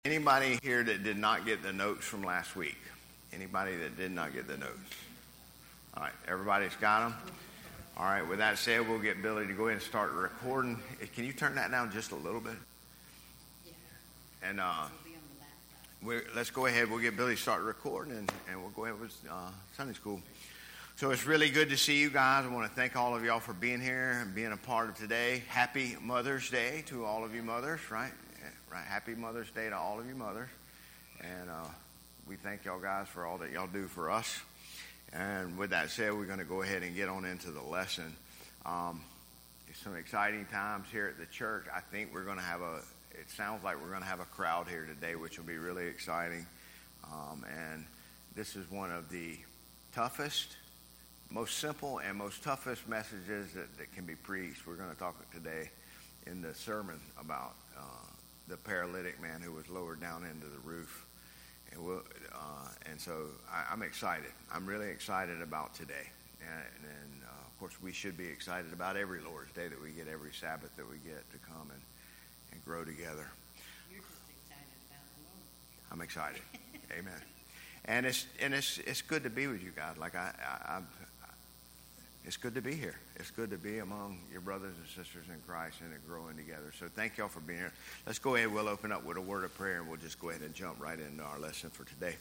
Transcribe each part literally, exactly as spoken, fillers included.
Anybody here that did not get the notes from last week? Anybody that did not get the notes? All right, everybody's got them? All right, with that said, we'll get Billy to go ahead and start recording. Can you turn that down just a little bit? Yeah. And uh, we're, let's go ahead. We'll get Billy to start recording, and, and we'll go ahead with uh, Sunday school. So it's really good to see you guys. I want to thank all of y'all for being here and being a part of today. Happy Mother's Day to all of you mothers, right? Right. Happy Mother's Day to all of you mothers. And uh, we thank y'all guys for all that y'all do for us. And with that said, we're going to go ahead and get on into the lesson. Um, it's some exciting times here at the church. I think we're going to have a, it sounds like we're going to have a crowd here today, which will be really exciting. Um, and this is one of the toughest, most simple, and most toughest messages that, that can be preached. We're going to talk today in the sermon about uh, the paralytic man who was lowered down into the roof. And, we'll, uh, and so I, I'm excited. I'm really excited about today. And, and uh, of course, we should be excited about every Lord's Day that we get, every Sabbath that we get to come and, and grow together. You're just excited about the Lord. I'm excited. Amen. And it's and it's it's good to be with you guys. Like I, I, I've, It's good to be here. It's good to be among your brothers and sisters in Christ and growing together. So thank y'all for being here. Let's go ahead. We'll open up with a word of prayer, and we'll just go ahead and jump right into our lesson for today.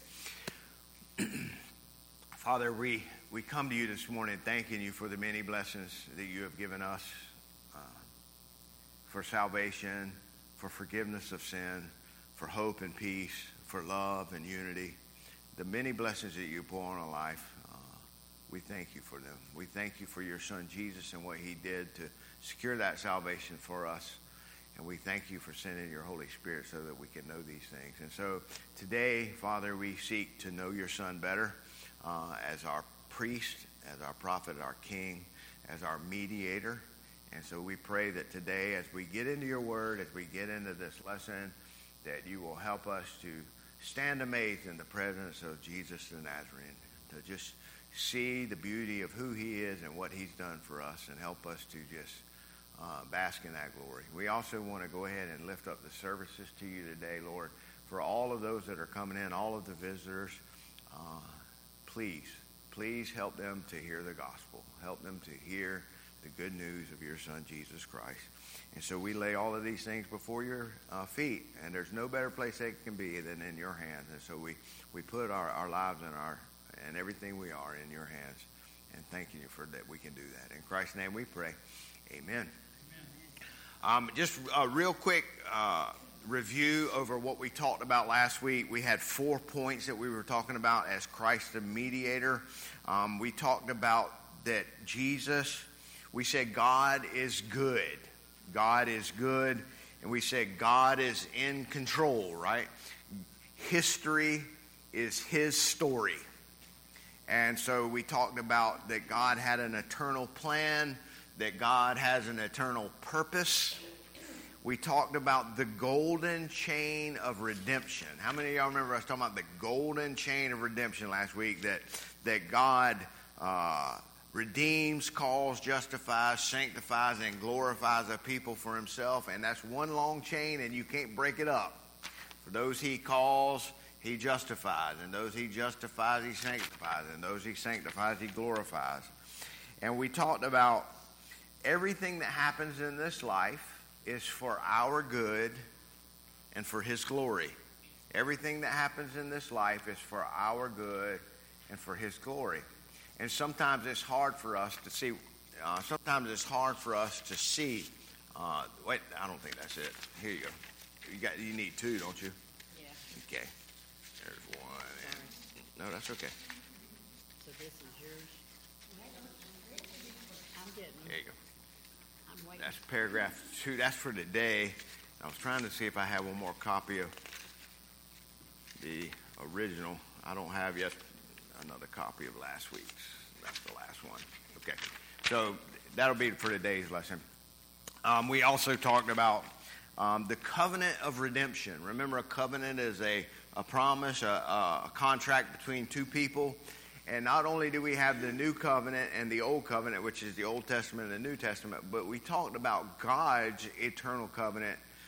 Father, we, we come to you this morning thanking you for the many blessings that you have given us, uh, for salvation, for forgiveness of sin, for hope and peace, for love and unity, the many blessings that you pour on our life. We thank you for them. We thank you for your son Jesus and what he did to secure that salvation for us. And we thank you for sending your Holy Spirit so that we can know these things. And so today, Father, we seek to know your son better uh, as our priest, as our prophet, our king, as our mediator. And so we pray that today, as we get into your word, as we get into this lesson, that you will help us to stand amazed in the presence of Jesus the Nazarene, to just see the beauty of who he is and what he's done for us, and help us to just uh, bask in that glory. We also want to go ahead and lift up the services to you today, Lord, for all of those that are coming in, all of the visitors. Uh, please, please help them to hear the gospel. Help them to hear the good news of your son, Jesus Christ. And so we lay all of these things before your uh, feet, and there's no better place they can be than in your hands. And so we, we put our, our lives and our and everything we are in your hands, and thanking you for that we can do that. In Christ's name we pray. Amen. Amen. Um, just a real quick uh, review over what we talked about last week. We had four points that we were talking about as Christ the mediator. Um, we talked about that Jesus, we said God is good. God is good. And we said God is in control, right? History is his story. And so we talked about that God had an eternal plan, that God has an eternal purpose. We talked about the golden chain of redemption. How many of y'all remember us talking about the golden chain of redemption last week? That that God uh, redeems, calls, justifies, sanctifies, and glorifies a people for himself. And that's one long chain, and you can't break it up. For those he calls, he justifies, and those he justifies, he sanctifies, and those he sanctifies, he glorifies. And we talked about everything that happens in this life is for our good and for his glory. Everything that happens in this life is for our good and for his glory. And sometimes it's hard for us to see, uh, sometimes it's hard for us to see, uh, wait, I don't think that's it. Here you go. You got, you need two, don't you? Yeah. Okay. There's one. And, no, that's okay. So this is yours? I'm getting them. There you go. I'm waiting. That's paragraph two. That's for today. I was trying to see if I had one more copy of the original. I don't have yet another copy of last week's. That's the last one. Okay. So that'll be for today's lesson. Um, we also talked about um, the covenant of redemption. Remember, a covenant is a a promise, a, a contract between two people. And not only do we have the new covenant and the old covenant, which is the Old Testament and the New Testament, but we talked about God's eternal covenant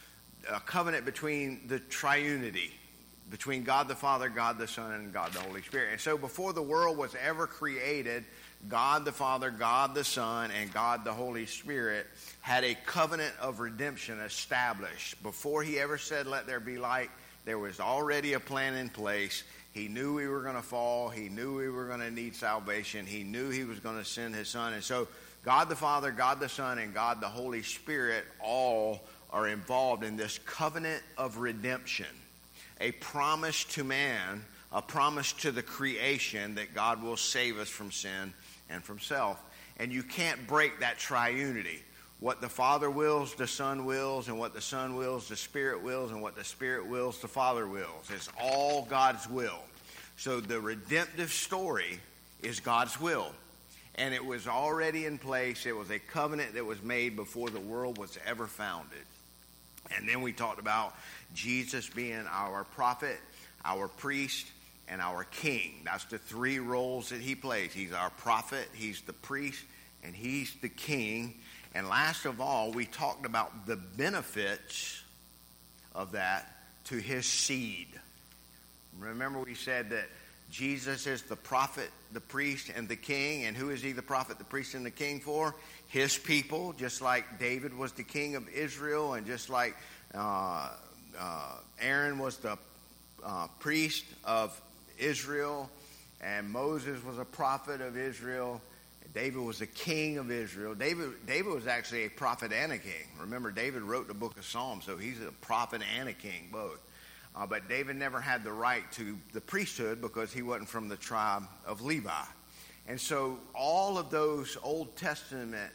a covenant between the triunity, between God the Father, God the Son, and God the Holy Spirit. And so before the world was ever created, God the Father, God the Son, and God the Holy Spirit had a covenant of redemption established. Before he ever said, let there be light, there was already a plan in place. He knew we were going to fall. He knew we were going to need salvation. He knew he was going to send his Son. And so God the Father, God the Son, and God the Holy Spirit all are involved in this covenant of redemption. A promise to man, a promise to the creation that God will save us from sin and from self. And you can't break that triunity. What the Father wills, the Son wills, and what the Son wills, the Spirit wills, and what the Spirit wills, the Father wills. It's all God's will. So the redemptive story is God's will. And it was already in place. It was a covenant that was made before the world was ever founded. And then we talked about Jesus being our prophet, our priest, and our king. That's the three roles that he plays. He's our prophet, he's the priest, and he's the king. And last of all, we talked about the benefits of that to his seed. Remember we said that Jesus is the prophet, the priest, and the king. And who is he the prophet, the priest, and the king for? His people, just like David was the king of Israel, and just like uh, uh, Aaron was the uh, priest of Israel, and Moses was a prophet of Israel. David was the king of Israel. David, David was actually a prophet and a king. Remember, David wrote the book of Psalms, so he's a prophet and a king, both. Uh, but David never had the right to the priesthood because he wasn't from the tribe of Levi. And so all of those Old Testament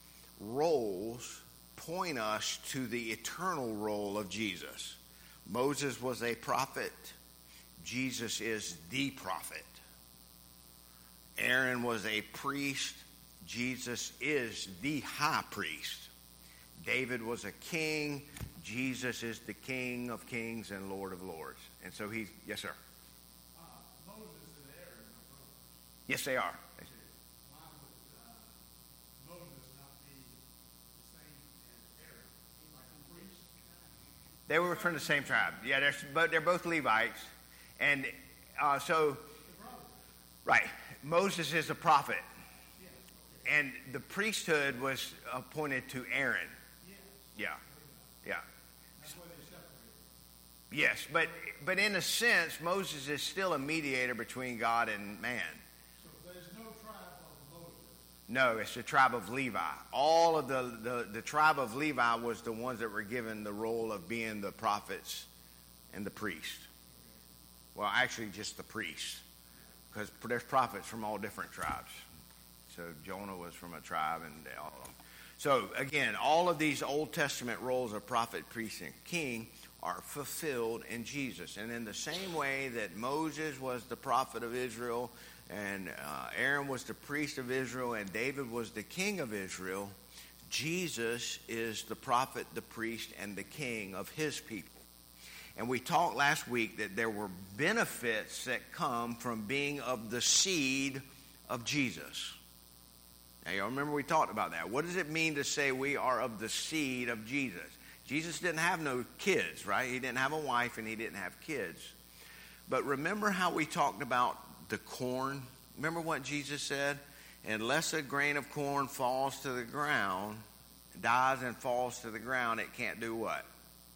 roles point us to the eternal role of Jesus. Moses was a prophet. Jesus is the prophet. Aaron was a priest. Jesus is the high priest. David was a king. Jesus is the King of kings and Lord of lords. And so he's, yes, sir. Uh, Moses and Aaron are brothers. Yes, they are. Why would uh, Moses not be the same as Aaron? He's like a priest. They were from the same tribe. Yeah, they're, but they're both Levites. And uh, so, right, Moses is a prophet. Yes, okay. And the priesthood was appointed to Aaron. Yes. Yeah, yeah. That's why they separated. Yes, but but in a sense, Moses is still a mediator between God and man. So there's no tribe of Moses. No, it's the tribe of Levi. All of the, the, the tribe of Levi was the ones that were given the role of being the prophets and the priest. Well, actually just the priests, because there's prophets from all different tribes. So Jonah was from a tribe, and all of them. So again, all of these Old Testament roles of prophet, priest, and king are fulfilled in Jesus. And in the same way that Moses was the prophet of Israel, and uh, Aaron was the priest of Israel, and David was the king of Israel, Jesus is the prophet, the priest, and the king of his people. And we talked last week that there were benefits that come from being of the seed of Jesus. Now, you remember we talked about that. What does it mean to say we are of the seed of Jesus? Jesus didn't have no kids, right? He didn't have a wife and he didn't have kids. But remember how we talked about the corn? Remember what Jesus said? Unless a grain of corn falls to the ground, dies and falls to the ground, it can't do what?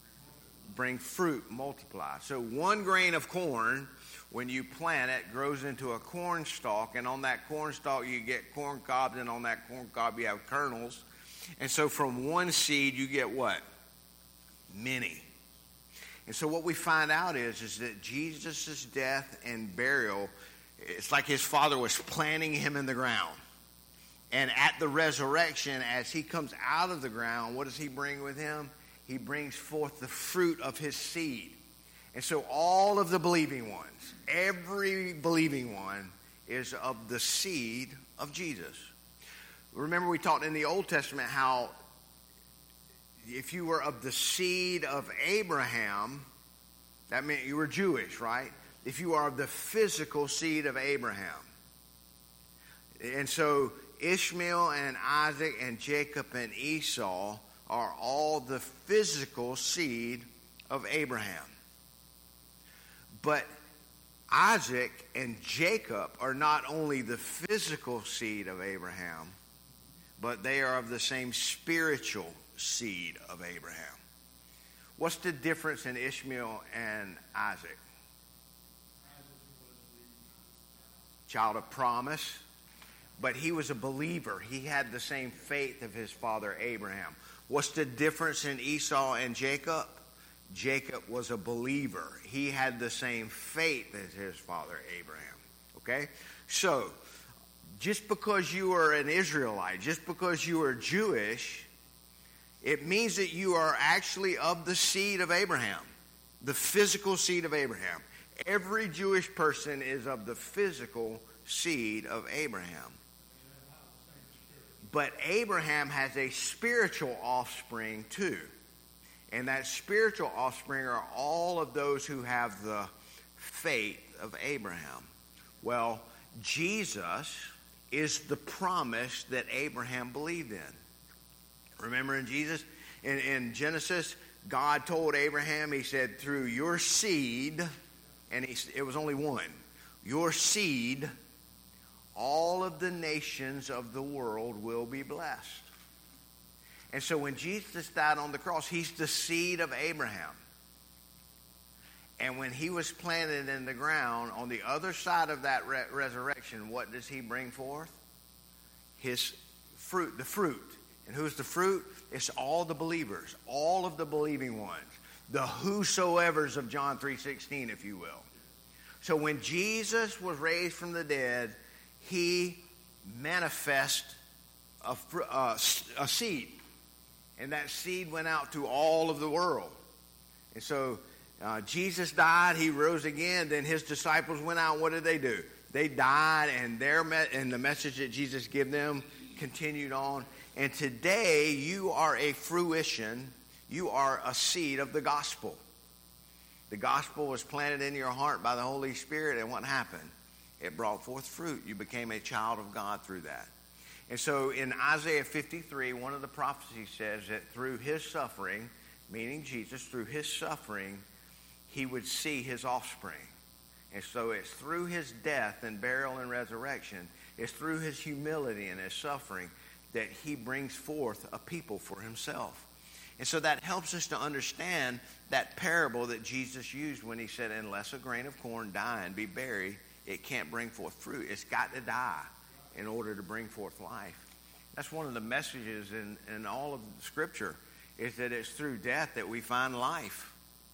Bring fruit, multiply. So one grain of corn, when you plant it, grows into a corn stalk, and on that corn stalk you get corn cobs, and on that corn cob you have kernels. And so from one seed you get what? Many. And so what we find out is, is that Jesus' death and burial, it's like his Father was planting him in the ground. And at the resurrection, as he comes out of the ground, what does he bring with him? He brings forth the fruit of his seed. And so all of the believing ones, every believing one is of the seed of Jesus. Remember we talked in the Old Testament how if you were of the seed of Abraham, that meant you were Jewish, right? If you are of the physical seed of Abraham. And so Ishmael and Isaac and Jacob and Esau are all the physical seed of Abraham. But Isaac and Jacob are not only the physical seed of Abraham, but they are of the same spiritual seed of Abraham. What's the difference in Ishmael and Isaac? Child of promise, but he was a believer. He had the same faith of his father Abraham. What's the difference in Esau and Jacob? Jacob was a believer. He had the same faith as his father Abraham. Okay? So, just because you are an Israelite, just because you are Jewish, it means that you are actually of the seed of Abraham, the physical seed of Abraham. Every Jewish person is of the physical seed of Abraham. But Abraham has a spiritual offspring too. And that spiritual offspring are all of those who have the faith of Abraham. Well, Jesus is the promise that Abraham believed in. Remember in Jesus, in, in Genesis, God told Abraham, he said, through your seed, and he, it was only one, your seed, all of the nations of the world will be blessed. And so when Jesus died on the cross, he's the seed of Abraham. And when he was planted in the ground, on the other side of that re- resurrection, what does he bring forth? His fruit, the fruit. And who's the fruit? It's all the believers, all of the believing ones. The whosoevers of John three sixteen, if you will. So when Jesus was raised from the dead, he manifest a, uh, a seed. And that seed went out to all of the world. And so uh, Jesus died, he rose again, then his disciples went out. What did they do? They died, and their me- and the message that Jesus gave them continued on. And today you are a fruition, you are a seed of the gospel. The gospel was planted in your heart by the Holy Spirit, and what happened? It brought forth fruit. You became a child of God through that. And so in Isaiah fifty-three, one of the prophecies says that through his suffering, meaning Jesus, through his suffering, he would see his offspring. And so it's through his death and burial and resurrection, it's through his humility and his suffering that he brings forth a people for himself. And so that helps us to understand that parable that Jesus used when he said, unless a grain of corn die and be buried, it can't bring forth fruit. It's got to die in order to bring forth life. That's one of the messages in, in all of Scripture, is that it's through death that we find life.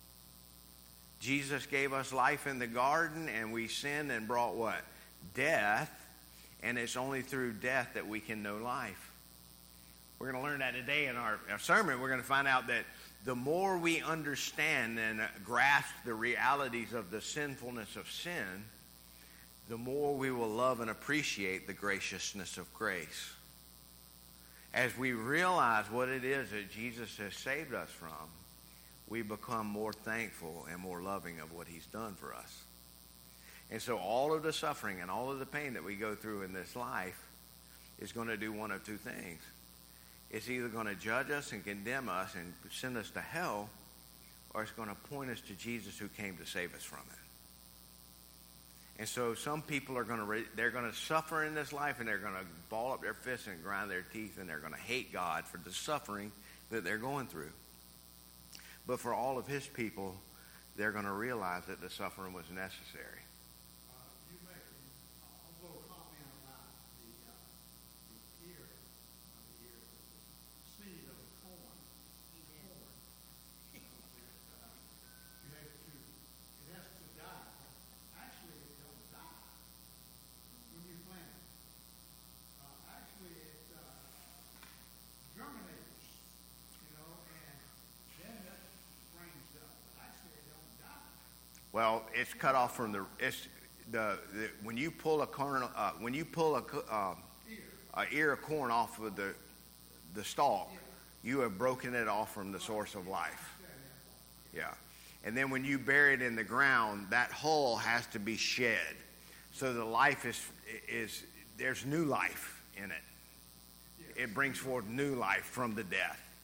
Jesus gave us life in the garden, and we sinned and brought what? Death. And it's only through death that we can know life. We're going to learn that today in our, our sermon. We're going to find out that the more we understand and grasp the realities of the sinfulness of sin, the more we will love and appreciate the graciousness of grace. As we realize what it is that Jesus has saved us from, we become more thankful and more loving of what he's done for us. And so all of the suffering and all of the pain that we go through in this life is going to do one of two things. It's either going to judge us and condemn us and send us to hell, or it's going to point us to Jesus who came to save us from it. And so some people are going to, re- they're going to suffer in this life, and they're going to ball up their fists and grind their teeth, and they're going to hate God for the suffering that they're going through. But for all of his people, they're going to realize that the suffering was necessary. You make a little comment about the, uh, the ear, uh, the ear, the seed of the corn. Corn. You know, that, uh, you have to, it has to die. Actually, it don't die when you plant it. Uh, actually, it uh, germinates, you know, and then that springs up. But actually, it don't die. Well, it's cut off from the, it's the, the when you pull a corn, uh, when you pull a, uh, a ear of corn off of the, the stalk, you have broken it off from the source of life. Yeah. And then when you bury it in the ground, that hull has to be shed. So the life is, is there's new life in it. It brings forth new life from the death.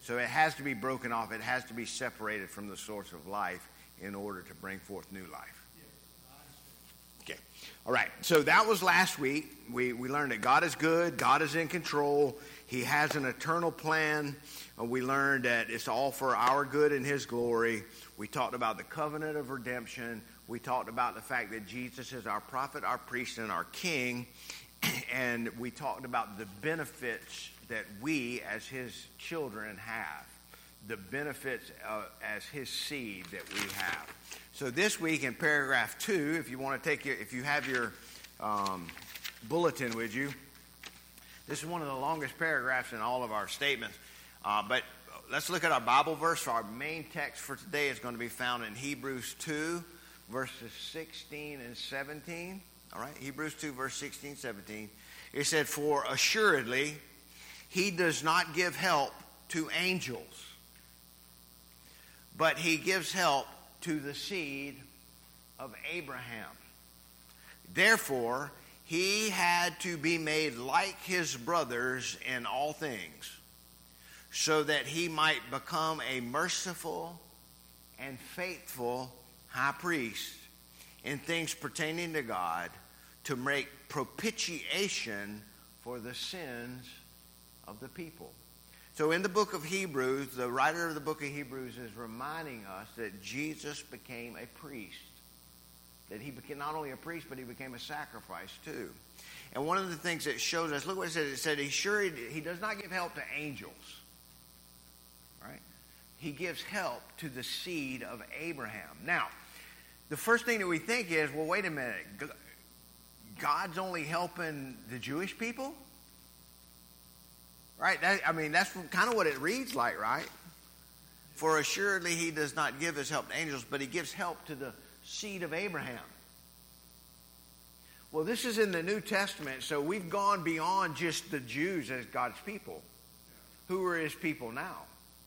So it has to be broken off. It has to be separated from the source of life in order to bring forth new life. Okay. All right. So that was last week. We, we learned that God is good. God is in control. He has an eternal plan. Uh, we learned that it's all for our good and his glory. We talked about the covenant of redemption. We talked about the fact that Jesus is our prophet, our priest, and our king. And we talked about the benefits that we as his children have. The benefits uh, as his seed that we have. So this week in paragraph two, if you want to take your, if you have your um, bulletin with you, this is one of the longest paragraphs in all of our statements. Uh, but let's look at our Bible verse. For our main text for today is going to be found in Hebrews two, verses sixteen and seventeen. All right, Hebrews two, verse sixteen, seventeen. It said, "For assuredly he does not give help to angels, but he gives help to the seed of Abraham. Therefore, he had to be made like his brothers in all things, so that he might become a merciful and faithful high priest in things pertaining to God, to make propitiation for the sins of the people." So in the book of Hebrews, the writer of the book of Hebrews is reminding us that Jesus became a priest. That he became not only a priest, but he became a sacrifice too. And one of the things that shows us, look what it said. It said he sure he, he does not give help to angels. Right? He gives help to the seed of Abraham. Now, the first thing that we think is, well, wait a minute. God's only helping the Jewish people? Right? That, I mean, that's kind of what it reads like, right? For assuredly he does not give his help to angels, but he gives help to the seed of Abraham. Well, this is in the New Testament, so we've gone beyond just the Jews as God's people. Who are his people now?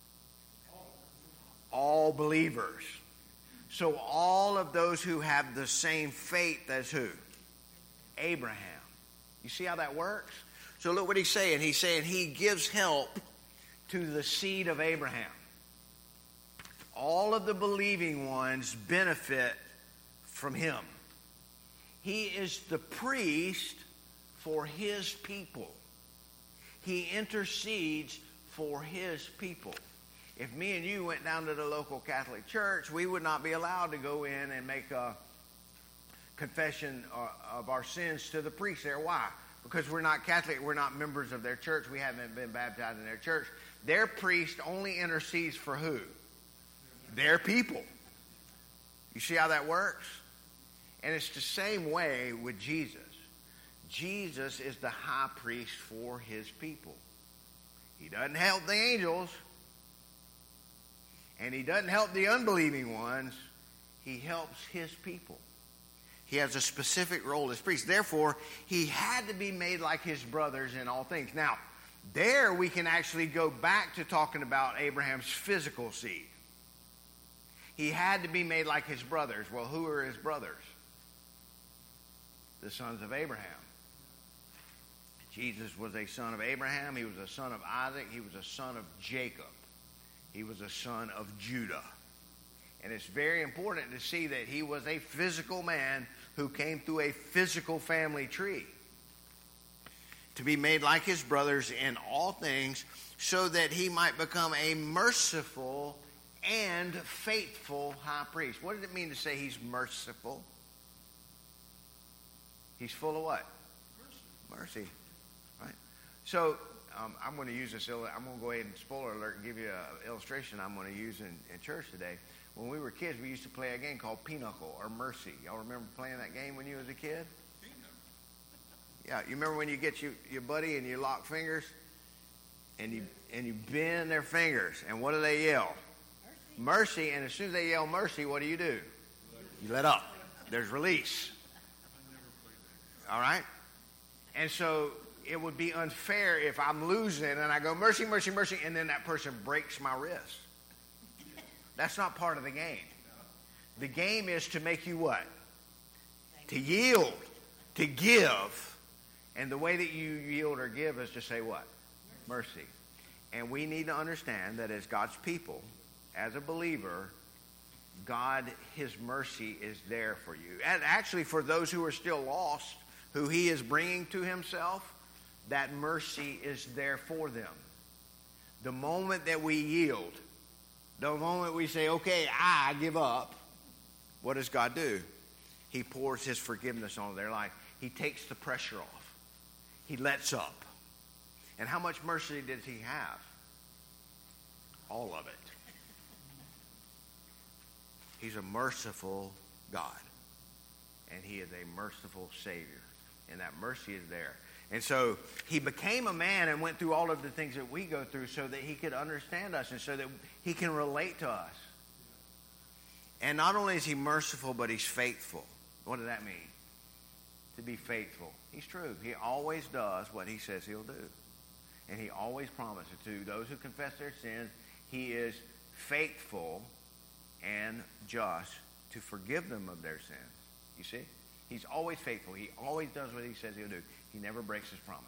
All believers. So all of those who have the same faith as who? Abraham. You see how that works? So look what he's saying. He's saying he gives help to the seed of Abraham. All of the believing ones benefit from him. He is the priest for his people. He intercedes for his people. If me and you went down to the local Catholic church, we would not be allowed to go in and make a confession of our sins to the priest there. Why? Because we're not Catholic, we're not members of their church, we haven't been baptized in their church. Their priest only intercedes for who? Their people. You see how that works? And it's the same way with Jesus. Jesus is the high priest for his people. He doesn't help the angels, and he doesn't help the unbelieving ones. He helps his people. He has a specific role as priest. Therefore, he had to be made like his brothers in all things. Now, there we can actually go back to talking about Abraham's physical seed. He had to be made like his brothers. Well, who are his brothers? The sons of Abraham. Jesus was a son of Abraham. He was a son of Isaac. He was a son of Jacob. He was a son of Judah. And it's very important to see that he was a physical man who came through a physical family tree. To be made like his brothers in all things, so that he might become a merciful and faithful high priest. What does it mean to say he's merciful? He's full of what? Mercy. Mercy. Right? So um, I'm going to use this. I'm going to go ahead and spoiler alert and give you an illustration I'm going to use in, in church today. When we were kids, we used to play a game called Pinochle or Mercy. Y'all remember playing that game when you was a kid? Yeah, you remember when you get you, your buddy and you lock fingers and you and you bend their fingers, and what do they yell? Mercy. Mercy, and as soon as they yell mercy, what do you do? You let up. There's release. All right? And so it would be unfair if I'm losing and I go mercy, mercy, mercy, and then that person breaks my wrist. That's not part of the game. The game is to make you what? To yield, to give. And the way that you yield or give is to say what? Mercy. And we need to understand that as God's people, as a believer, God, his mercy is there for you. And actually for those who are still lost, who he is bringing to himself, that mercy is there for them. The moment that we yield, the moment we say, okay, I give up, what does God do? He pours his forgiveness on their life. He takes the pressure off. He lets up. And how much mercy did he have? All of it. He's a merciful God. And he is a merciful Savior. And that mercy is there. And so he became a man and went through all of the things that we go through so that he could understand us and so that he can relate to us. And not only is he merciful, but he's faithful. What does that mean? To be faithful. He's true. He always does what he says he'll do. And he always promises to those who confess their sins, he is faithful and just to forgive them of their sins. You see? He's always faithful. He always does what he says he'll do. He never breaks his promise.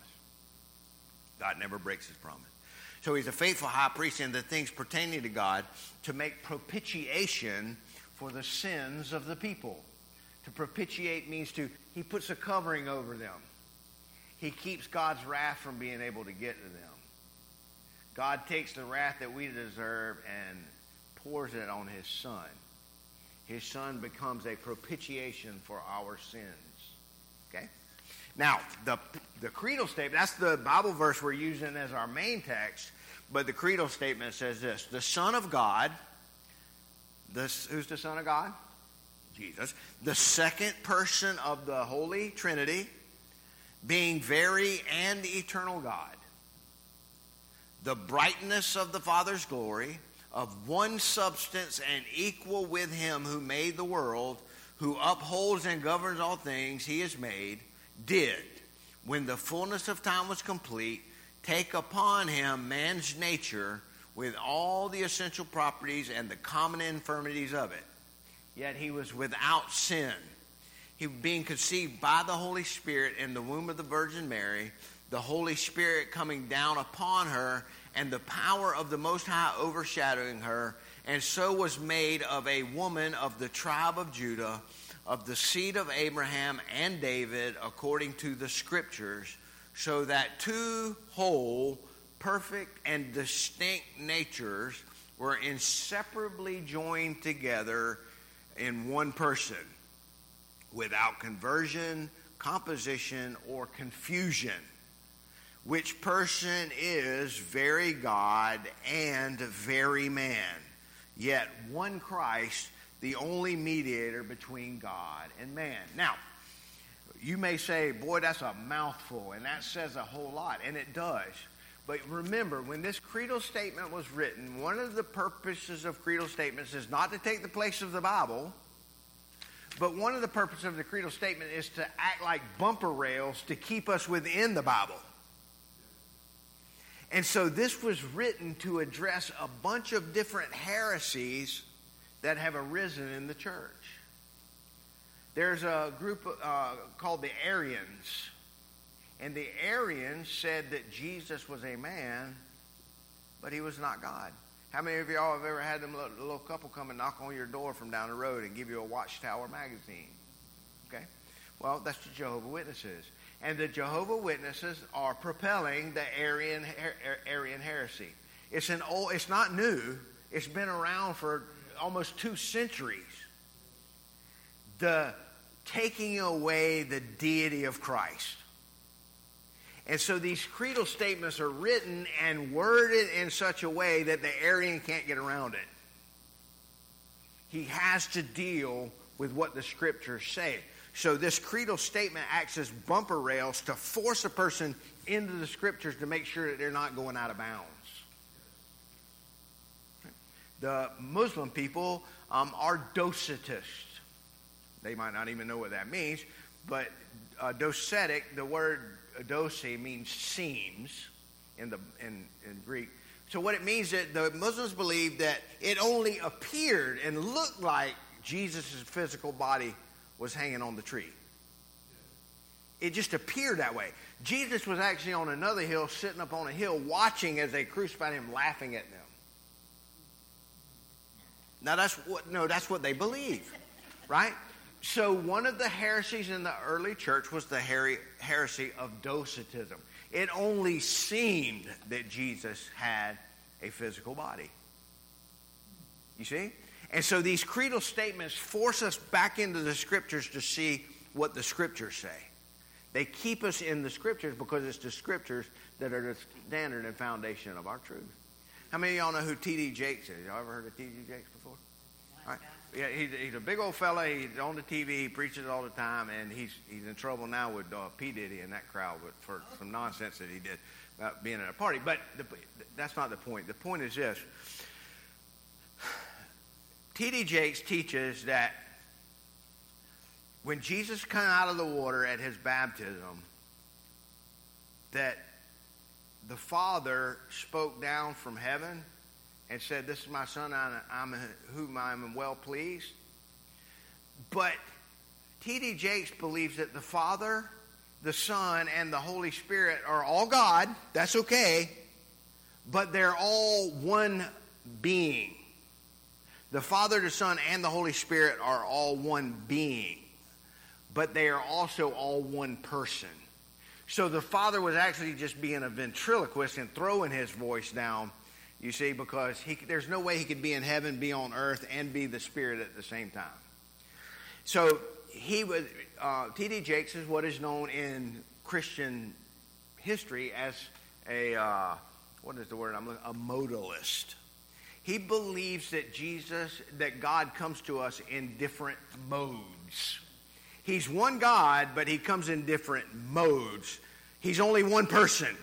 God never breaks his promise. So he's a faithful high priest in the things pertaining to God to make propitiation for the sins of the people. To propitiate means to, he puts a covering over them. He keeps God's wrath from being able to get to them. God takes the wrath that we deserve and pours it on his son. His son becomes a propitiation for our sins. Okay? Now, the, the creedal statement, that's the Bible verse we're using as our main text, but the creedal statement says this: the Son of God, this, who's the Son of God? Jesus. The second person of the Holy Trinity, being very and eternal God, the brightness of the Father's glory, of one substance and equal with him who made the world, who upholds and governs all things he has made, did, when the fullness of time was complete, take upon him man's nature with all the essential properties and the common infirmities of it. Yet he was without sin. He being conceived by the Holy Spirit in the womb of the Virgin Mary, the Holy Spirit coming down upon her, and the power of the Most High overshadowing her, and so was made of a woman of the tribe of Judah, of the seed of Abraham and David, according to the Scriptures, so that two whole, perfect, and distinct natures were inseparably joined together in one person, without conversion, composition, or confusion. Which person is very God and very man, yet one Christ, the only mediator between God and man. Now, you may say, boy, that's a mouthful, and that says a whole lot, and it does. But remember, when this creedal statement was written, one of the purposes of creedal statements is not to take the place of the Bible, but one of the purposes of the creedal statement is to act like bumper rails to keep us within the Bible. And so this was written to address a bunch of different heresies that have arisen in the church. There's a group uh, called the Arians. And the Arians said that Jesus was a man, but he was not God. How many of y'all have ever had them little, little couple come and knock on your door from down the road and give you a Watchtower magazine? Okay? Well, that's the Jehovah's Witnesses. And the Jehovah's Witnesses are propelling the Arian, Arian heresy. It's an old, it's not new. It's been around for almost two centuries. The taking away the deity of Christ. And so these creedal statements are written and worded in such a way that the Arian can't get around it. He has to deal with what the Scriptures say. So this creedal statement acts as bumper rails to force a person into the Scriptures to make sure that they're not going out of bounds. The Muslim people um, are Docetists. They might not even know what that means, but uh, docetic, the word dosi means seams in the in, in Greek. So what it means is that the Muslims believe that it only appeared and looked like Jesus' physical body was hanging on the tree. It just appeared that way. Jesus was actually on another hill, sitting up on a hill, watching as they crucified him, laughing at them. Now that's what, no, that's what they believe, right? So one of the heresies in the early church was the heresy of docetism. It only seemed that Jesus had a physical body. You see? And so these creedal statements force us back into the scriptures to see what the scriptures say. They keep us in the scriptures because it's the scriptures that are the standard and foundation of our truth. How many of y'all know who T D Jakes is? Y'all ever heard of T D Jakes before? All right. Yeah, he's, he's a big old fella. He's on the T V. He preaches all the time, and he's he's in trouble now with uh, P. Diddy and that crowd with, for some nonsense that he did about being at a party. But the, that's not the point. The point is this. T D Jakes teaches that when Jesus came out of the water at his baptism, that the Father spoke down from heaven and said, "This is my son, I'm, whom I am well pleased." But T D Jakes believes that the Father, the Son, and the Holy Spirit are all God. That's okay. But they're all one being. The Father, the Son, and the Holy Spirit are all one being. But they are also all one person. So the Father was actually just being a ventriloquist and throwing his voice down, you see, because he, there's no way he could be in heaven, be on earth, and be the Spirit at the same time. So he was, uh, T D Jakes is what is known in Christian history as a, uh, what is the word I'm looking, a modalist. He believes that Jesus, that God comes to us in different modes. He's one God, but he comes in different modes. He's only one person.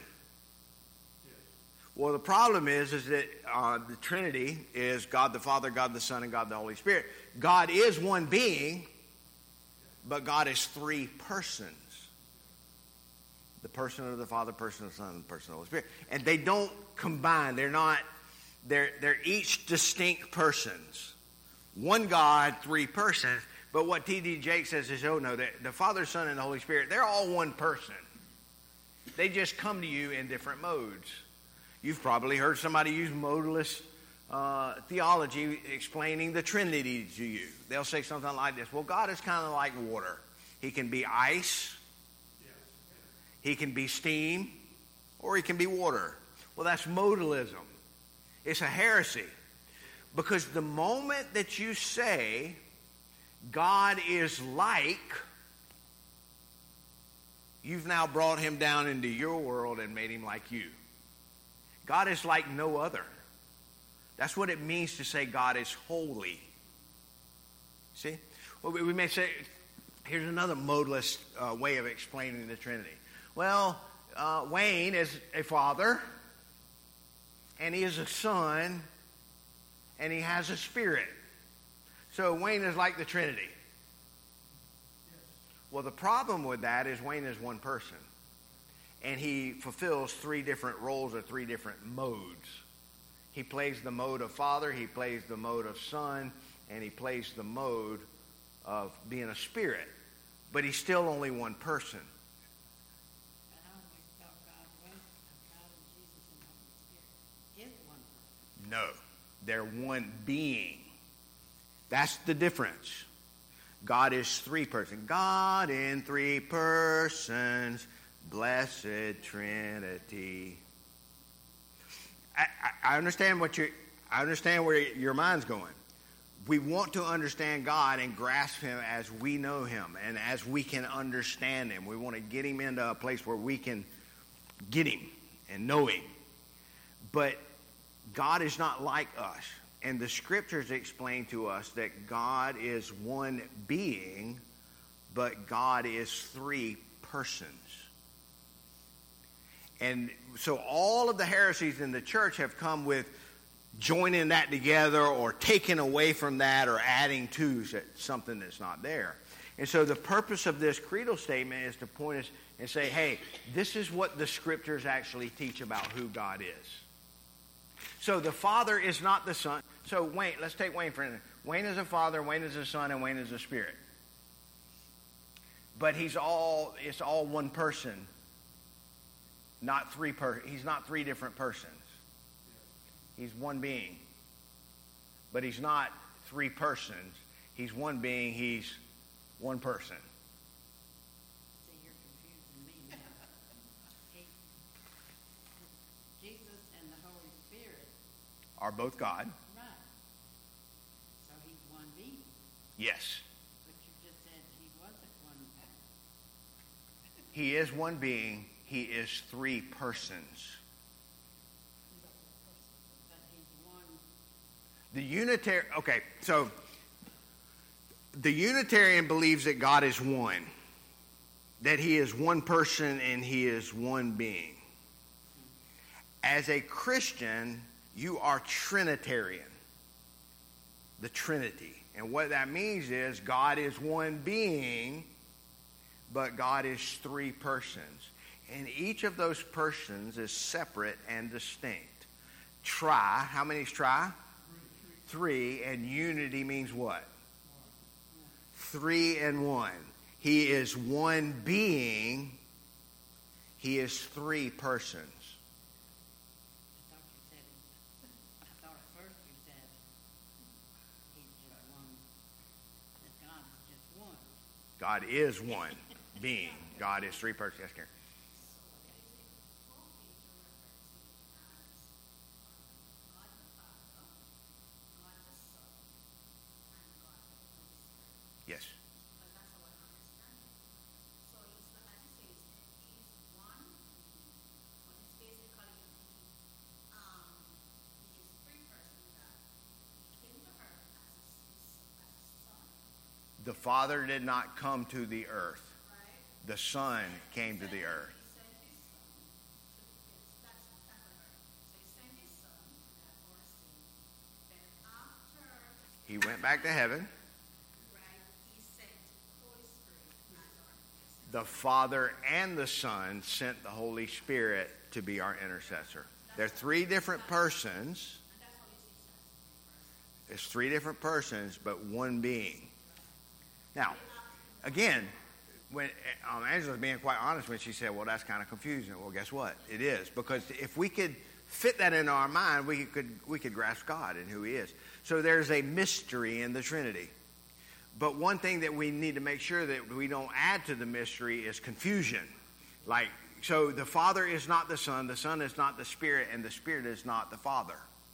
Well, the problem is, is that uh, the Trinity is God the Father, God the Son, and God the Holy Spirit. God is one being, but God is three persons. The person of the Father, person of the Son, and the person of the Holy Spirit. And they don't combine. They're not, they're, they're each distinct persons. One God, three persons. But what T D Jakes says is, oh no, the, the Father, Son, and the Holy Spirit, they're all one person. They just come to you in different modes. You've probably heard somebody use modalist uh, theology explaining the Trinity to you. They'll say something like this. Well, God is kind of like water. He can be ice, he can be steam, or he can be water. Well, that's modalism. It's a heresy. Because the moment that you say God is like, you've now brought him down into your world and made him like you. God is like no other. That's what it means to say God is holy. See? Well, we may say, here's another modalist uh, way of explaining the Trinity. Well, uh, Wayne is a father, and he is a son, and he has a spirit. So Wayne is like the Trinity. Well, the problem with that is Wayne is one person. And he fulfills three different roles or three different modes. He plays the mode of father, he plays the mode of son, and he plays the mode of being a spirit. But he's still only one person. But I always thought God was, God and Jesus and the Holy Spirit is one person. No, they're one being. That's the difference. God is three persons. God in three persons, blessed Trinity. I, I, I understand what you. I understand where your mind's going. We want to understand God and grasp him as we know him and as we can understand him. We want to get him into a place where we can get him and know him. But God is not like us. And the scriptures explain to us that God is one being, but God is three persons. And so all of the heresies in the church have come with joining that together or taking away from that or adding to something that's not there. And so the purpose of this creedal statement is to point us and say, hey, this is what the scriptures actually teach about who God is. So the Father is not the Son. So Wayne, let's take Wayne for instance. Wayne is a father, Wayne is a son, and Wayne is a spirit. But he's all, it's all one person. Not three per, he's not three different persons. He's one being. But he's not three persons. He's one being, he's one person. See, you're confusing me now. He, Jesus and the Holy Spirit. Are both God. Right. So he's one being. Yes. But you just said he wasn't one being. He is one being. He is three persons. But he's one. The Unitarian, okay, so the Unitarian believes that God is one, that he is one person and he is one being. As a Christian, you are Trinitarian, the Trinity. And what that means is God is one being, but God is three persons. And each of those persons is separate and distinct. Tri, how many is tri? Three, and unity means what? Three and one. He is one being. He is three persons. I thought you said it. I thought at first you said he's just one. That God is just one. God is one being. God is three persons. Yes, Karen. Yes. The Father did not come to the earth. The Son came to the earth. He went back to heaven. The Father and the Son sent the Holy Spirit to be our intercessor. They're three different persons. It's three different persons, but one being. Now, again, when um, Angela's being quite honest when she said, well, that's kind of confusing. Well, guess what? It is. Because if we could fit that into our mind, we could we could grasp God and who he is. So there's a mystery in the Trinity. But one thing that we need to make sure that we don't add to the mystery is confusion. Like, so the Father is not the Son, the Son is not the Spirit, and the Spirit is not the Father.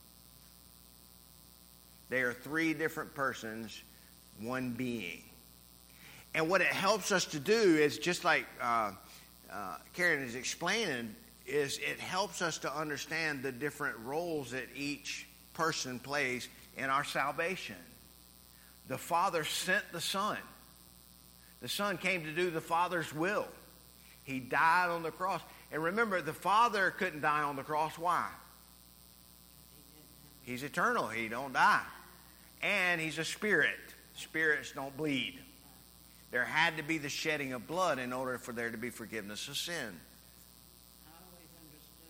They are three different persons, one being. And what it helps us to do is, just like uh, uh, Karen is explaining, is it helps us to understand the different roles that each person plays in our salvation. The Father sent the Son. The Son came to do the Father's will. He died on the cross. And remember, the Father couldn't die on the cross. Why? He's eternal. He don't die. And he's a spirit. Spirits don't bleed. There had to be the shedding of blood in order for there to be forgiveness of sin. I always understood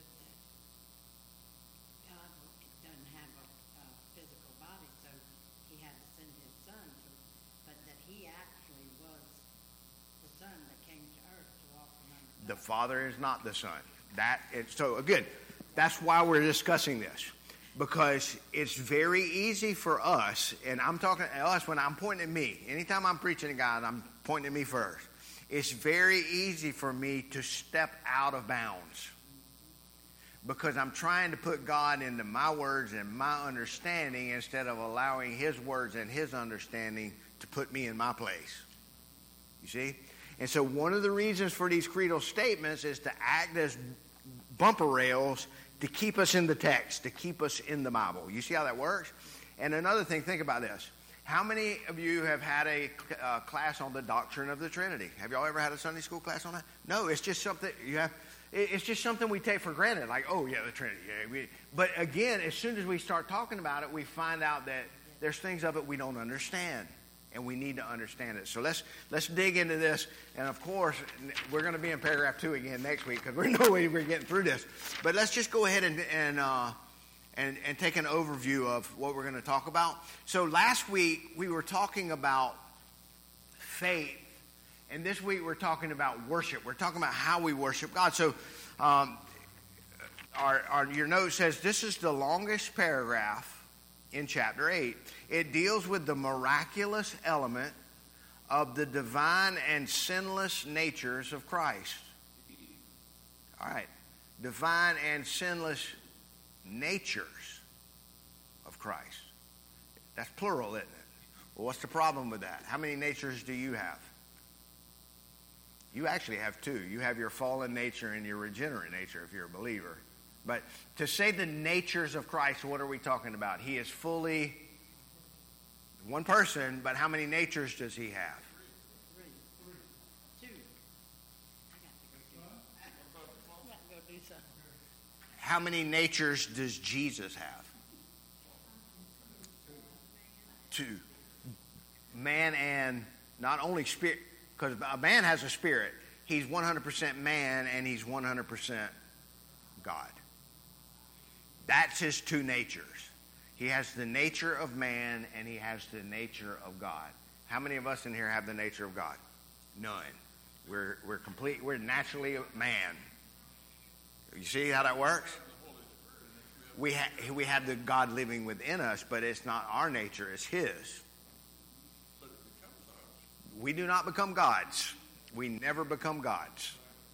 that God doesn't have a, a physical body, so he had to send his son to, but that he actually was the son that came to earth to walk among us. The Father is not the Son. That is, so again, that's why we're discussing this. Because it's very easy for us, and I'm talking to us when I'm pointing at me. Anytime I'm preaching to God, I'm pointing at me first. It's very easy for me to step out of bounds. Because I'm trying to put God into my words and my understanding instead of allowing his words and his understanding to put me in my place. You see? And so one of the reasons for these creedal statements is to act as bumper rails to keep us in the text, to keep us in the Bible. You see how that works? And another thing, think about this. How many of you have had a uh, class on the doctrine of the Trinity? Have y'all ever had a Sunday school class on that? No, it's just something you have. It's just something we take for granted. Like, oh yeah, the Trinity. Yeah, we, but again, as soon as we start talking about it, we find out that there's things of it we don't understand, and we need to understand it. So let's let's dig into this. And of course, we're going to be in paragraph two again next week because we're no way we're getting through this. But let's just go ahead and and uh, and, and take an overview of what we're going to talk about. So last week we were talking about faith And this week we're talking about worship. We're talking about how we worship God. So um, our, our, your note says this is the longest paragraph in chapter eight. It deals with the miraculous element of the divine and sinless natures of Christ. All right. Divine and sinless natures of Christ. That's plural, isn't it? Well, what's the problem with that? How many natures do you have? You actually have two. You have your fallen nature and your regenerate nature if you're a believer. But to say the natures of Christ, what are we talking about? He is fully one person, but how many natures does he have? Three. Two. I got to go do I got to go do something. How many natures does Jesus have? Two. Man and not only spirit, because a man has a spirit. He's one hundred percent man and he's one hundred percent God. That's his two natures. He has the nature of man and he has the nature of God. How many of us in here have the nature of God? None. We're we're complete. We're naturally a man. You see how that works? We ha- we have the God living within us, but it's not our nature; it's His. We do not become gods. We never become gods.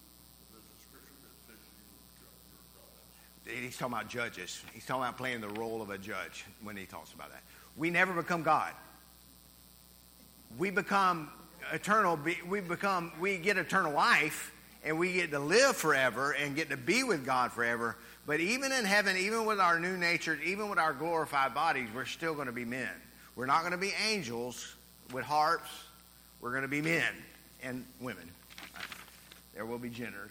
He's talking about judges. He's talking about playing the role of a judge when he talks about that. We never become God. We become eternal. We become. We get eternal life, and we get to live forever and get to be with God forever. But even in heaven, even with our new nature, even with our glorified bodies, we're still going to be men. We're not going to be angels with harps. We're going to be men and women. There will be genders.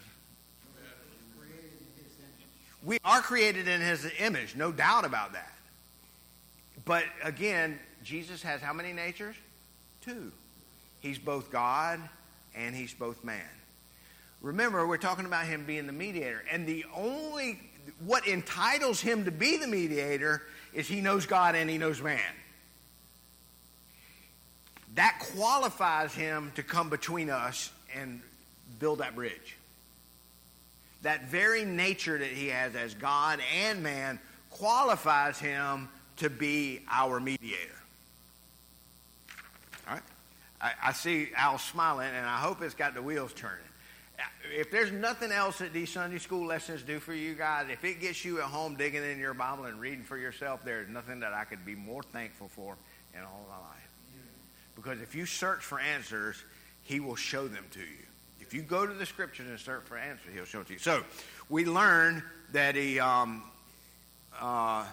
We are created in his image, no doubt about that. But again, Jesus has how many natures? Two. He's both God and he's both man. Remember, we're talking about him being the mediator. And the only, what entitles him to be the mediator is he knows God and he knows man. That qualifies him to come between us and build that bridge. That very nature that he has as God and man qualifies him to be our mediator. All right? I, I see Al smiling, and I hope it's got the wheels turning. If there's nothing else that these Sunday school lessons do for you guys, if it gets you at home digging in your Bible and reading for yourself, there's nothing that I could be more thankful for in all my life. Because if you search for answers, he will show them to you. If you go to the scriptures and search for answers, he'll show it to you. So we learn that he, um, uh,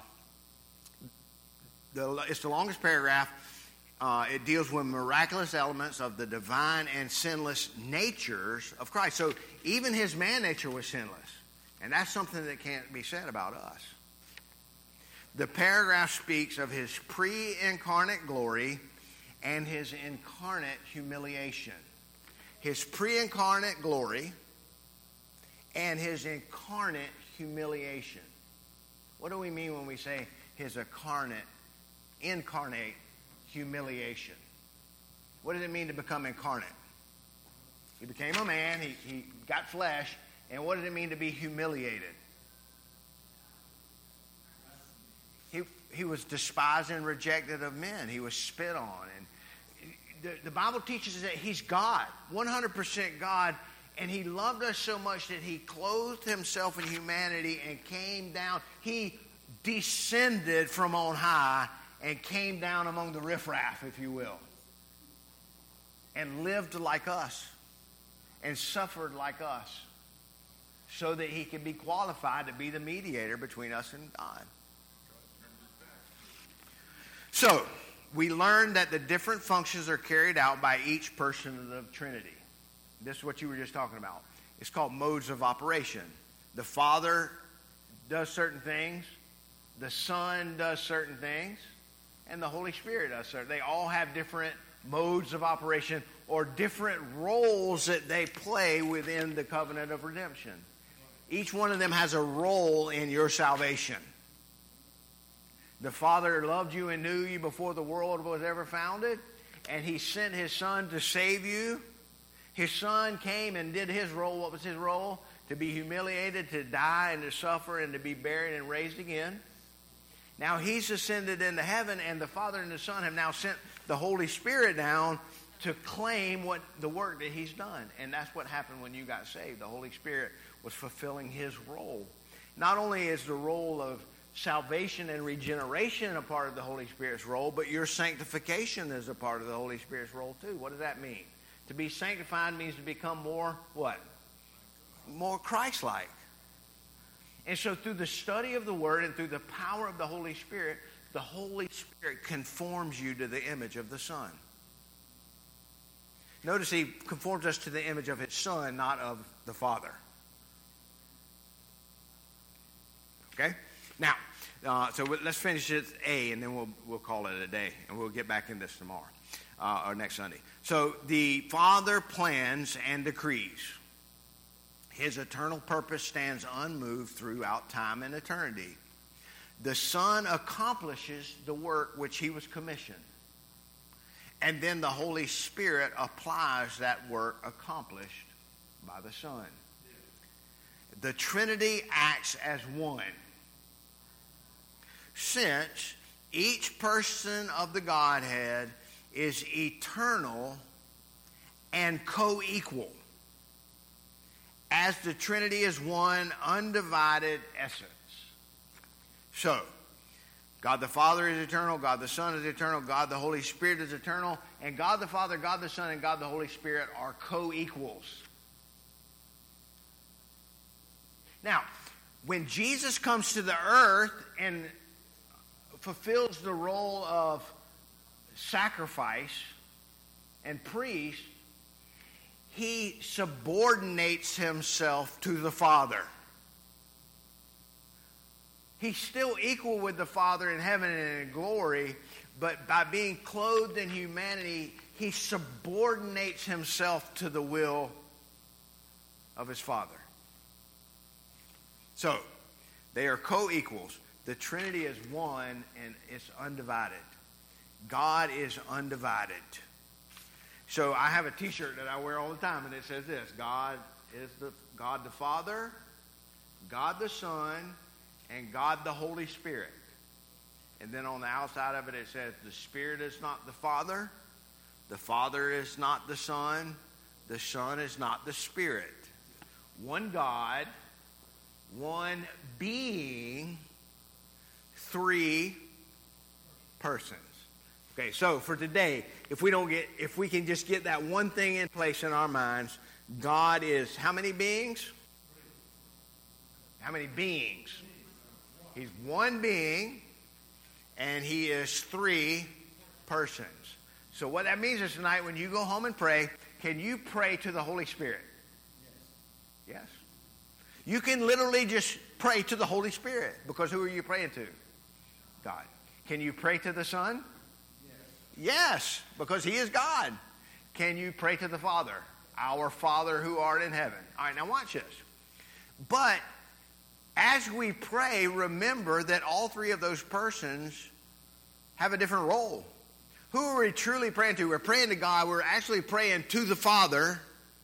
the, it's the longest paragraph. Uh, it deals with miraculous elements of the divine and sinless natures of Christ. So even his man nature was sinless. And that's something that can't be said about us. The paragraph speaks of his pre-incarnate glory and his incarnate humiliation. His pre-incarnate glory and his incarnate humiliation. What do we mean when we say his incarnate, incarnate humiliation? What does it mean to become incarnate? He became a man, he, he got flesh, and what does it mean to be humiliated? He, he was despised and rejected of men. He was spit on. And the, the Bible teaches us that he's God, one hundred percent God, and he loved us so much that he clothed himself in humanity and came down. He descended from on high and came down among the riffraff, if you will, and lived like us and suffered like us so that he could be qualified to be the mediator between us and God. So, we learned that the different functions are carried out by each person of the Trinity. This is what you were just talking about. It's called modes of operation. The Father does certain things, the Son does certain things, and the Holy Spirit does certain. They all have different modes of operation or different roles that they play within the covenant of redemption. Each one of them has a role in your salvation. The Father loved you and knew you before the world was ever founded, and he sent his Son to save you. His son came and did his role. What was his role? To be humiliated, to die, and to suffer, and to be buried and raised again. Now he's ascended into heaven, and the Father and the Son have now sent the Holy Spirit down to claim what the work that he's done. And that's what happened when you got saved. The Holy Spirit was fulfilling his role. Not only is the role of salvation and regeneration a part of the Holy Spirit's role, but your sanctification is a part of the Holy Spirit's role too. What does that mean? To be sanctified means to become more what? More Christ-like. And so through the study of the Word and through the power of the Holy Spirit, the Holy Spirit conforms you to the image of the Son. Notice he conforms us to the image of his Son, not of the Father. Okay? Now, uh, so let's finish it A, and then we'll we'll call it a day, and we'll get back in this tomorrow, uh, or next Sunday. So the Father plans and decrees. His eternal purpose stands unmoved throughout time and eternity. The Son accomplishes the work which he was commissioned. And then the Holy Spirit applies that work accomplished by the Son. The Trinity acts as one. Since each person of the Godhead is eternal and co-equal, as the Trinity is one undivided essence. So, God the Father is eternal, God the Son is eternal, God the Holy Spirit is eternal, and God the Father, God the Son, and God the Holy Spirit are co-equals. Now, when Jesus comes to the earth and fulfills the role of sacrifice and priest, he subordinates himself to the Father. He's still equal with the Father in heaven and in glory, but by being clothed in humanity, he subordinates himself to the will of his Father. So, they are co-equals. The Trinity is one and it's undivided. God is undivided. So I have a t-shirt that I wear all the time, and it says this: God is the God the Father, God the Son, and God the Holy Spirit. And then on the outside of it, it says the Spirit is not the Father, the Father is not the Son, the Son is not the Spirit. One God, one being, three persons. Okay, so for today, if we don't get, if we can just get that one thing in place in our minds, God is how many beings? How many beings? He's one being, and he is three persons. So what that means is tonight, when you go home and pray, can you pray to the Holy Spirit? Yes. Yes. You can literally just pray to the Holy Spirit, because who are you praying to? God. Can you pray to the Son? Yes, because he is God. Can you pray to the Father? Our Father who art in heaven. All right, now watch this. But as we pray, remember that all three of those persons have a different role. Who are we truly praying to? We're praying to God. We're actually praying to the Father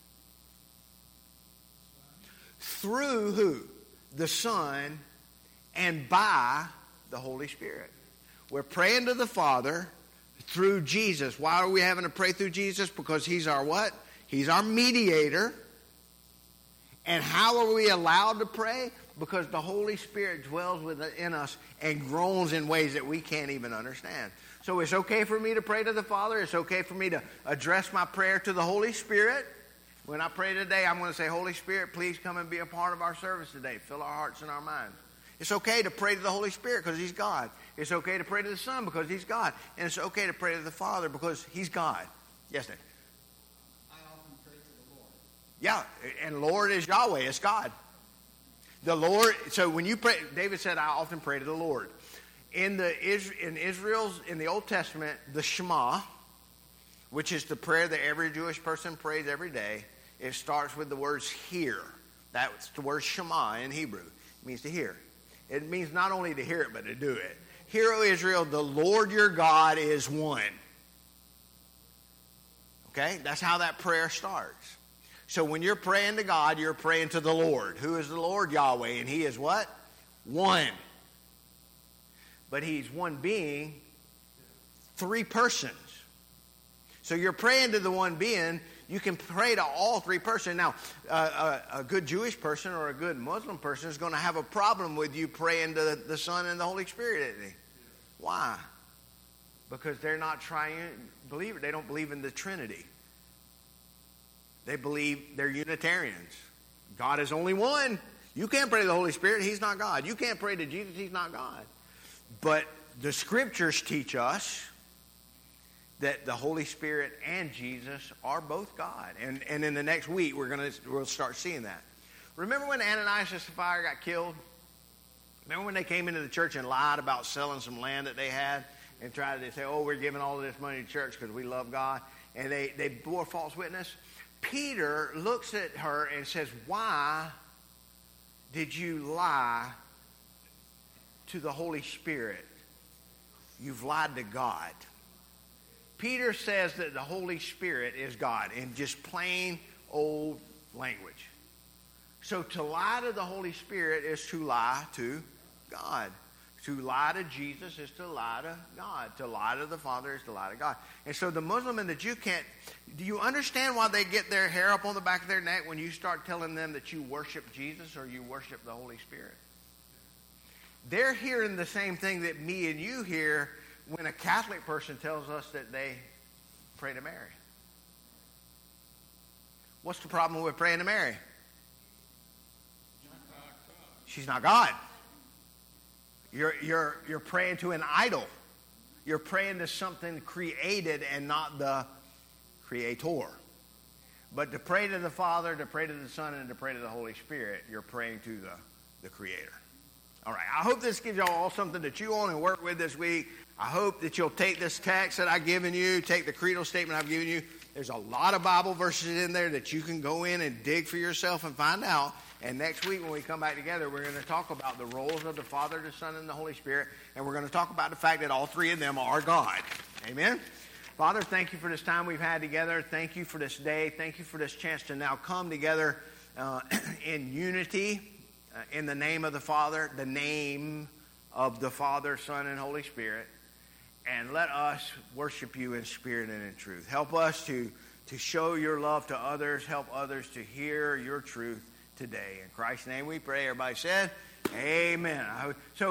through who? The Son, and by the Holy Spirit. We're praying to the Father through Jesus. Why are we having to pray through Jesus? Because he's our what? He's our mediator. And how are we allowed to pray? Because the Holy Spirit dwells within us and groans in ways that we can't even understand. So it's okay for me to pray to the Father. It's okay for me to address my prayer to the Holy Spirit. When I pray today, I'm going to say, Holy Spirit, please come and be a part of our service today. Fill our hearts and our minds. It's okay to pray to the Holy Spirit because he's God. It's okay to pray to the Son because he's God. And it's okay to pray to the Father because he's God. Yes, Dave? I often pray to the Lord. Yeah, and Lord is Yahweh. It's God. The Lord, so when you pray, David said, I often pray to the Lord. In the in Israel's, in the Old Testament, the Shema, which is the prayer that every Jewish person prays every day, it starts with the words hear. That's the word Shema in Hebrew. It means to hear. It means not only to hear it, but to do it. Hear, O Israel, the Lord your God is one. Okay? That's how that prayer starts. So when you're praying to God, you're praying to the Lord. Who is the Lord? Yahweh. And he is what? One. But he's one being, three persons. So you're praying to the one being. You can pray to all three persons. Now, uh, a, a good Jewish person or a good Muslim person is going to have a problem with you praying to the, the Son and the Holy Spirit, isn't he? Why? Because they're not trying believe they don't believe in the Trinity. They believe they're Unitarians. God is only one. You can't pray to the Holy Spirit, he's not God. You can't pray to Jesus, he's not God. But the scriptures teach us that the Holy Spirit and Jesus are both God. And and in the next week we're gonna we'll start seeing that. Remember when Ananias and Sapphira got killed? Remember when they came into the church and lied about selling some land that they had and tried to say, oh, we're giving all of this money to church because we love God. And they, they bore false witness. Peter looks at her and says, why did you lie to the Holy Spirit? You've lied to God. Peter says that the Holy Spirit is God in just plain old language. So to lie to the Holy Spirit is to lie to God. To lie to Jesus is to lie to God. To lie to the Father is to lie to God. And so the Muslim and the Jew can't... Do you understand why they get their hair up on the back of their neck when you start telling them that you worship Jesus or you worship the Holy Spirit? They're hearing the same thing that me and you hear when a Catholic person tells us that they pray to Mary. What's the problem with praying to Mary? She's not God. You're, you're, you're praying to an idol. You're praying to something created and not the creator. But to pray to the Father, to pray to the Son, and to pray to the Holy Spirit, you're praying to the, the Creator. All right, I hope this gives y'all all something to chew on and work with this week. I hope that you'll take this text that I've given you, take the creedal statement I've given you. There's a lot of Bible verses in there that you can go in and dig for yourself and find out. And next week when we come back together, we're going to talk about the roles of the Father, the Son, and the Holy Spirit. And we're going to talk about the fact that all three of them are God. Amen? Father, thank you for this time we've had together. Thank you for this day. Thank you for this chance to now come together uh, in unity uh, in the name of the Father, the name of the Father, Son, and Holy Spirit. And let us worship you in spirit and in truth. Help us to, to show your love to others. Help others to hear your truth today. In Christ's name we pray. Everybody said, amen. So